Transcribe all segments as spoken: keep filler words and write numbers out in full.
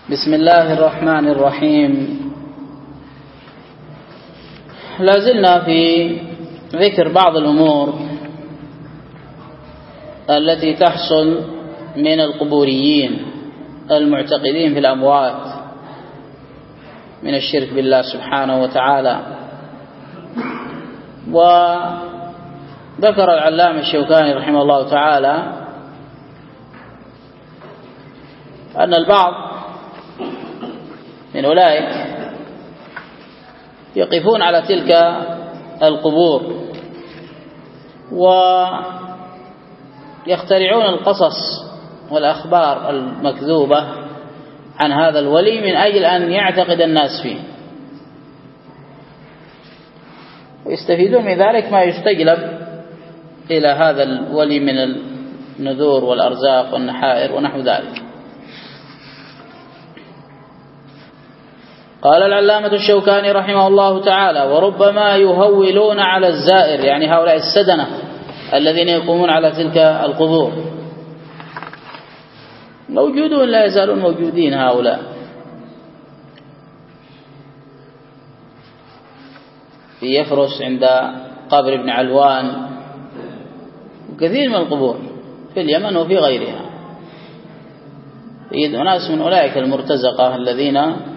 بسم الله الرحمن الرحيم. لازلنا في ذكر بعض الأمور التي تحصل من القبوريين المعتقدين في الأموات من الشرك بالله سبحانه وتعالى. وذكر العلامة الشوكاني رحمه الله تعالى أن البعض من أولئك يقفون على تلك القبور ويخترعون القصص والأخبار المكذوبة عن هذا الولي من أجل أن يعتقد الناس فيه، ويستفيدون من ذلك ما يستجلب إلى هذا الولي من النذور والأرزاق والنحائر ونحو ذلك. قال العلامة الشوكاني رحمه الله تعالى: وربما يهولون على الزائر، يعني هؤلاء السدنة الذين يقومون على تلك القبور موجودون، لا يزالون موجودين هؤلاء. في يفرس عند قبر ابن علوان وكثير من القبور في اليمن وفي غيرها يجد ناس من أولئك المرتزقة الذين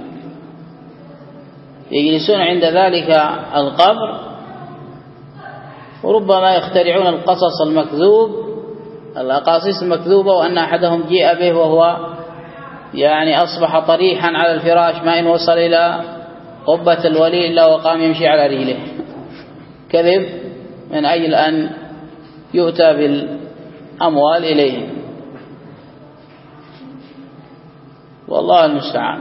يجلسون عند ذلك القبر، وربما يخترعون القصص المكذوب، الأقاصيص المكذوبة، وأن أحدهم جيء به وهو يعني أصبح طريحا على الفراش، ما إن وصل إلى قبة الولي إلا وقام يمشي على رجله، كذب من أجل أن يؤتى بالأموال إليهم، والله المستعان.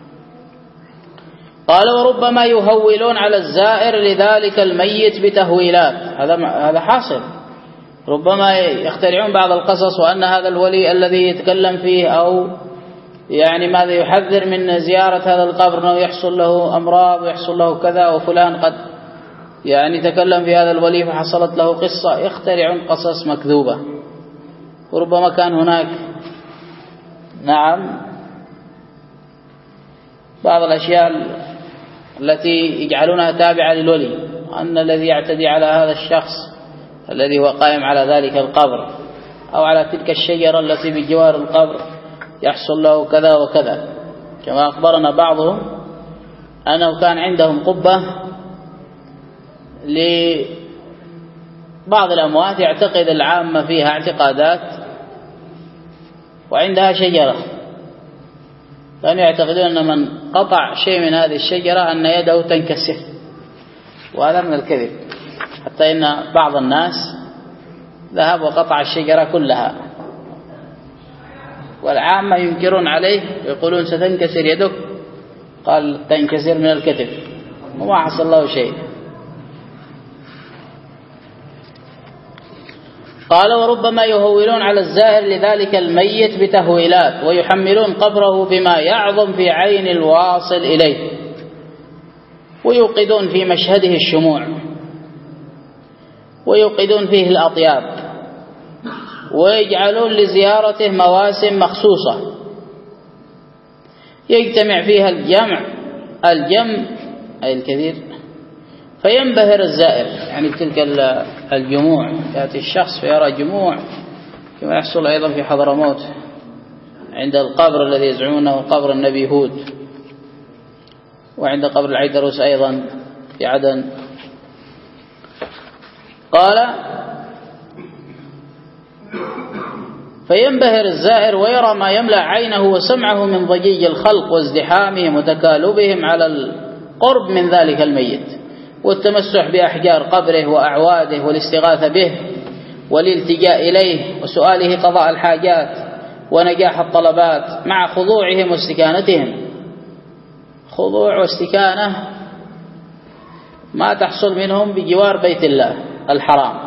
قال: وربما يهولون على الزائر لذلك الميت بتهويلات، هذا هذا حاصل، ربما يخترعون بعض القصص وأن هذا الولي الذي يتكلم فيه أو يعني ماذا يحذر من زيارة هذا القبر أنه يحصل له أمراض ويحصل له كذا، وفلان قد يعني تكلم في هذا الولي فحصلت له قصة، يخترعون قصص مكذوبة. وربما كان هناك نعم بعض الأشياء التي يجعلونها تابعة للولي، أن الذي يعتدي على هذا الشخص الذي هو قائم على ذلك القبر أو على تلك الشجرة التي بجوار القبر يحصل له كذا وكذا، كما أخبرنا بعضهم أنه كان عندهم قبة لبعض الأموات يعتقد العامة فيها اعتقادات، وعندها شجرة كانوا يعتقدون أن من قطع شيء من هذه الشجرة أن يده تنكسر، وهذا من الكذب، حتى إن بعض الناس ذهب وقطع الشجرة كلها، والعامة ينكرون عليه ويقولون ستنكسر يدك، قال تنكسر من الكتف، وما حصل له شيء. قال: وربما يهولون على الزائر لذلك الميت بتهويلات، ويحملون قبره بما يعظم في عين الواصل إليه، ويوقدون في مشهده الشموع، ويوقدون فيه الأطياب، ويجعلون لزيارته مواسم مخصوصة يجتمع فيها الجمع الجمع أي الكثير، فينبهر الزائر، يعني تلك الجموع، يأتي الشخص فيرى جموع، كما يحصل أيضا في حضرموت عند القبر الذي يزعمونه قبر النبي هود، وعند قبر العيدروس أيضا في عدن. قال: فينبهر الزائر ويرى ما يملأ عينه وسمعه من ضجيج الخلق وازدحامهم وتكالبهم على القرب من ذلك الميت، والتمسح بأحجار قبره وأعواده، والاستغاثة به والالتجاء إليه، وسؤاله قضاء الحاجات ونجاح الطلبات، مع خضوعهم واستكانتهم. خضوع واستكانة ما تحصل منهم بجوار بيت الله الحرام،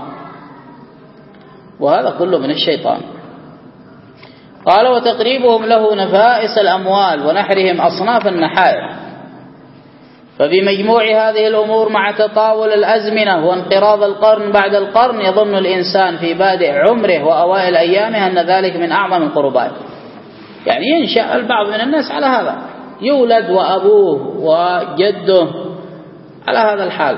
وهذا كله من الشيطان. قال: وتقريبهم له نفائس الأموال ونحرهم أصناف النحائر. فبمجموع هذه الأمور مع تطاول الأزمنة وانقراض القرن بعد القرن يظن الإنسان في بادئ عمره وأوائل أيامه أن ذلك من أعظم القربات. يعني ينشأ البعض من الناس على هذا، يولد وأبوه وجده على هذا الحال.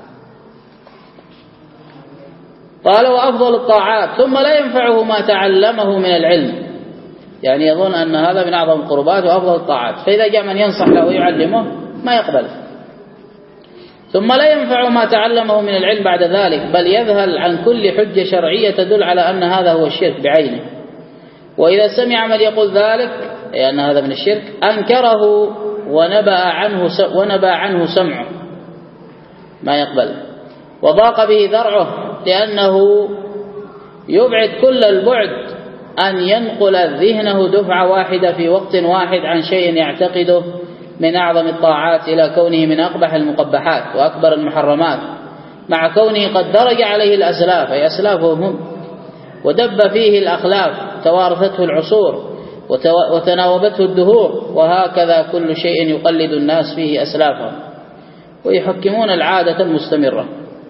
قال وأفضل الطاعات، ثم لا ينفعه ما تعلمه من العلم، يعني يظن أن هذا من أعظم القربات وأفضل الطاعات، فإذا جاء من ينصح له ويعلمه ما يقبل. ثم لا ينفع ما تعلمه من العلم بعد ذلك، بل يذهل عن كل حجة شرعية تدل على أن هذا هو الشرك بعينه. وإذا سمع من يقول ذلك أي أن هذا من الشرك أنكره ونبأ عنه ونبأ عنه سمعه، ما يقبل، وضاق به ذرعه، لأنه يبعد كل البعد أن ينقل ذهنه دفعة واحدة في وقت واحد عن شيء يعتقده من أعظم الطاعات إلى كونه من أقبح المقبحات وأكبر المحرمات، مع كونه قد درج عليه الأسلاف أي أسلافهم هم، ودب فيه الأخلاف توارثته العصور وتناوبته الدهور، وهكذا كل شيء يقلد الناس فيه أسلافهم ويحكمون العادة المستمرة.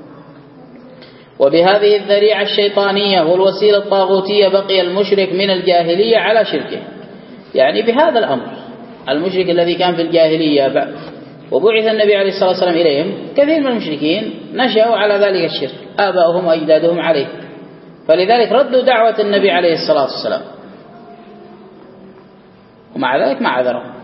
وبهذه الذريعة الشيطانية والوسيلة الطاغوتية بقي المشرك من الجاهلية على شركه، يعني بهذا الأمر المشرك الذي كان في الجاهلية وبعث النبي عليه الصلاة والسلام إليهم، كثير من المشركين نشأوا على ذلك الشرك، آباؤهم وأجدادهم عليه، فلذلك ردوا دعوة النبي عليه الصلاة والسلام، ومع ذلك ما عذرهم.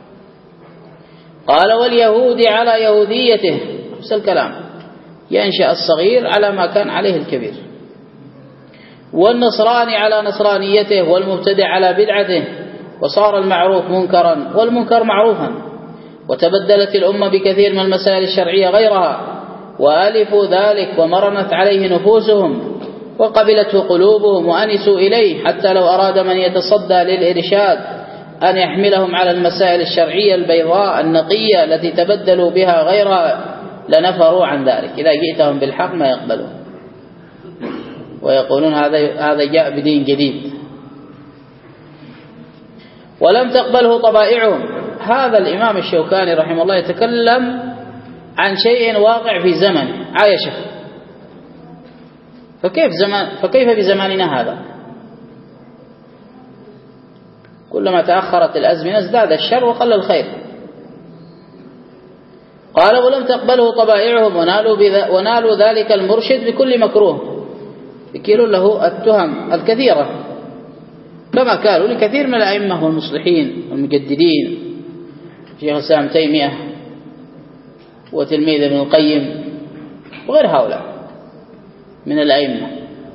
قال واليهود على يهوديته، نفس الكلام، ينشأ الصغير على ما كان عليه الكبير، والنصراني على نصرانيته، والمبتدع على بدعته، وصار المعروف منكرا والمنكر معروفا، وتبدلت الأمة بكثير من المسائل الشرعية غيرها، وألفوا ذلك ومرنت عليه نفوسهم وقبلته قلوبهم وأنسوا إليه، حتى لو أراد من يتصدى للإرشاد أن يحملهم على المسائل الشرعية البيضاء النقية التي تبدلوا بها غيرها لنفروا عن ذلك، إذا جئتهم بالحق ما يقبلون، ويقولون هذا هذا جاء بدين جديد. ولم تقبله طبائعهم. هذا الإمام الشوكاني رحمه الله يتكلم عن شيء واقع في زمن عايشه، فكيف زمان فكيف بزماننا هذا؟ كلما تأخرت الأزمنة ازداد الشر وقل الخير. قال ولم تقبله طبائعهم ونالوا, ونالوا ذلك المرشد بكل مكروه، يكيلون له التهم الكثيرة كما كانوا لكثير من الأئمة والمصلحين والمجددين، شيخ الإسلام تيمية وتلميذ ابن القيم وغير هؤلاء من الأئمة،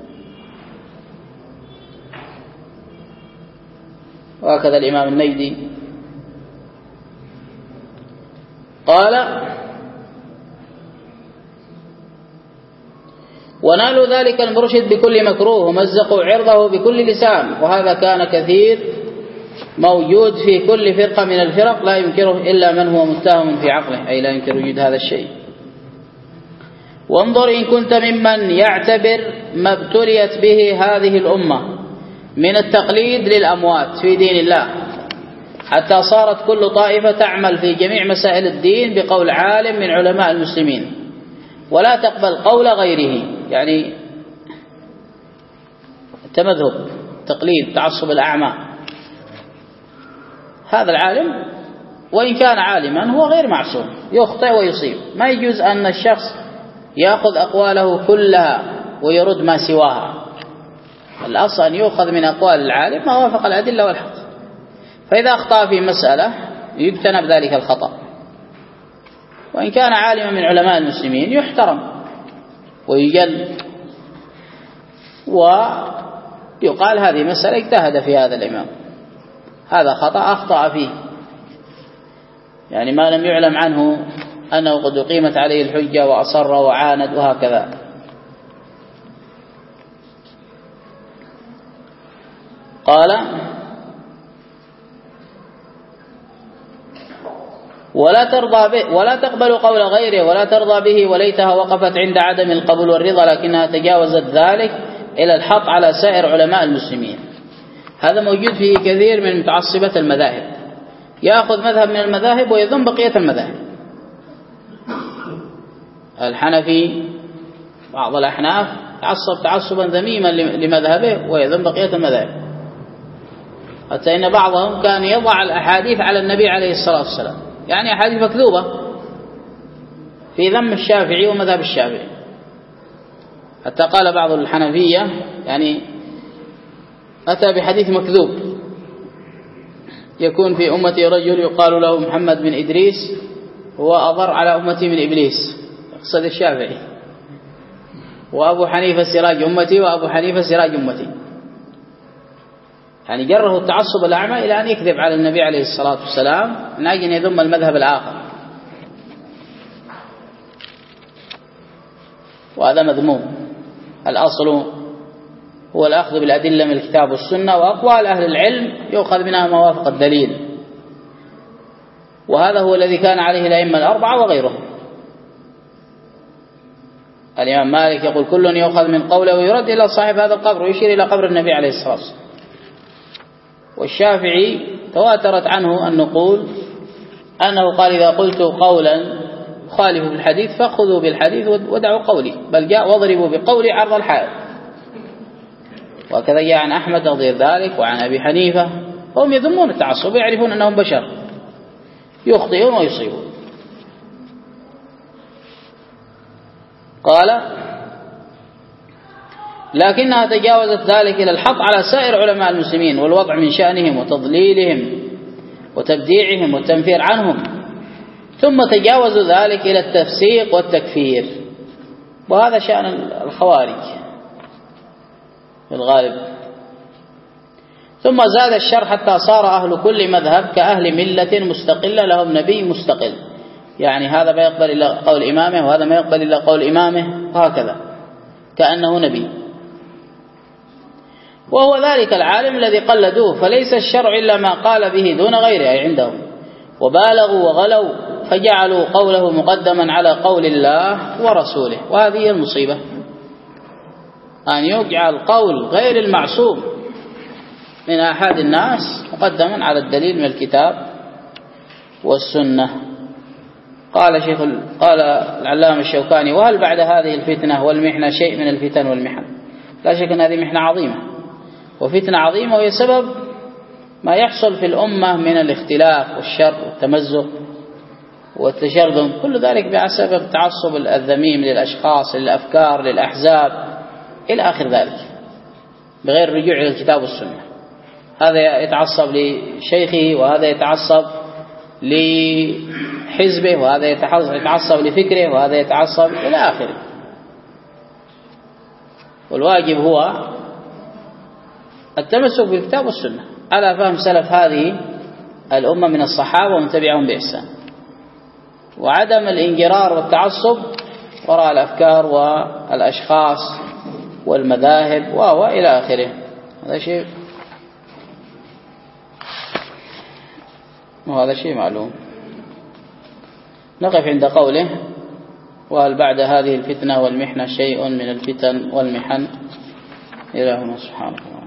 وهكذا الإمام النيدي. قال ونالوا ذلك المرشد بكل مكروه ومزقوا عرضه بكل لسان، وهذا كان كثير موجود في كل فرقة من الفرق لا ينكره إلا من هو متهم في عقله، أي لا ينكر وجود هذا الشيء. وانظر إن كنت ممن يعتبر ما ابتليت به هذه الأمة من التقليد للأموات في دين الله، حتى صارت كل طائفة تعمل في جميع مسائل الدين بقول عالم من علماء المسلمين ولا تقبل قول غيره، يعني تمذهب تقليد تعصب الأعمى. هذا العالم وإن كان عالما هو غير معصوم، يخطئ ويصيب، ما يجوز أن الشخص يأخذ أقواله كلها ويرد ما سواها، الأصل أن يؤخذ من أقوال العالم ما وافق الأدلة والحق، فإذا أخطأ في مسألة يجتنب ذلك الخطأ، وإن كان عالما من علماء المسلمين يحترم ويجل، ويقال هذه مسألة اجتهد في هذا الإمام، هذا خطأ أخطأ فيه، يعني ما لم يعلم عنه أنه قد أقيمت عليه الحجة وأصر وعاند وهكذا. قال ولا ترضى به ولا تقبل قول غيره ولا ترضى به، وليتها وقفت عند عدم القبول والرضا، لكنها تجاوزت ذلك إلى الحق على سائر علماء المسلمين. هذا موجود في كثير من متعصبة المذاهب، يأخذ مذهب من المذاهب ويذم بقية المذاهب. الحنفي بعض الأحناف تعصب تعصبا ذميما لمذهبه ويذم بقية المذاهب. حتى إن بعضهم كان يضع الأحاديث على النبي عليه الصلاة والسلام، يعني أحاديث مكذوبة في ذم الشافعي ومذهب الشافعي. حتى قال بعض الحنفية يعني أتى بحديث مكذوب يكون في أمتي رجل يقال له محمد بن إدريس هو أضر على أمتي من إبليس، يقصد الشافعي، وأبو حنيفة سراج أمتي وأبو حنيفة سراج أمتي. يعني جره التعصب الأعمى إلى أن يكذب على النبي عليه الصلاة والسلام من أجل أن يذم المذهب الآخر، وهذا مذموم. الأصل هو الأخذ بالأدلة من الكتاب والسنة، وأقوال أهل العلم يؤخذ منها ما وافق الدليل، وهذا هو الذي كان عليه الأئمة الأربعة وغيرهم. الإمام مالك يقول كل يؤخذ من قوله ويرد إلى صاحب هذا القبر، ويشير إلى قبر النبي عليه الصلاة والسلام. والشافعي تواترت عنه النقول أنه قال إذا قلت قولا يخالف بالحديث فخذوا بالحديث ودعوا قولي، بل جاء واضربوا بقولي عرض الحائط. وكذا جاء عن أحمد غير ذلك وعن أبي حنيفة، هم يذمون التعصب، يعرفون أنهم بشر يخطئون ويصيبون. قال لكنها تجاوزت ذلك إلى الحط على سائر علماء المسلمين والوضع من شأنهم وتضليلهم وتبديعهم والتنفير عنهم، ثم تجاوزوا ذلك إلى التفسيق والتكفير، وهذا شأن الخوارج في الغالب. ثم زاد الشر حتى صار أهل كل مذهب كأهل ملة مستقلة لهم نبي مستقل، يعني هذا ما يقبل إلا قول إمامه وهذا ما يقبل إلا قول إمامه، وهكذا كأنه نبي. وهو ذلك العالم الذي قلدوه، فليس الشرع إلا ما قال به دون غيره أي عندهم، وبالغوا وغلوا فجعلوا قوله مقدما على قول الله ورسوله. وهذه المصيبة، أن يجعل قول غير المعصوم من أحد الناس مقدما على الدليل من الكتاب والسنة. قال شيخ قال العلامة الشوكاني وهل بعد هذه الفتنة والمحنة شيء من الفتن والمحن؟ لا شك أن هذه محنة عظيمة وفتنة عظيمة، وهي سبب ما يحصل في الأمة من الاختلاف والشر والتمزق والتشرذم، كل ذلك بسبب التعصب الذميم للأشخاص للأفكار للأحزاب إلى آخر ذلك، بغير الرجوع إلى الكتاب والسنة. هذا يتعصب لشيخه وهذا يتعصب لحزبه وهذا يتعصب لفكره وهذا يتعصب إلى آخره. والواجب هو التمسك بالكتاب والسنة على فهم سلف هذه الأمة من الصحابة ومن تبعهم بإحسان، وعدم الانجرار والتعصب وراء الأفكار والأشخاص والمذاهب وهو إلى آخره. هذا شيء وهذا شيء معلوم. نقف عند قوله وهل بعد هذه الفتنة والمحنة شيء من الفتن والمحن. إلهنا سبحانه.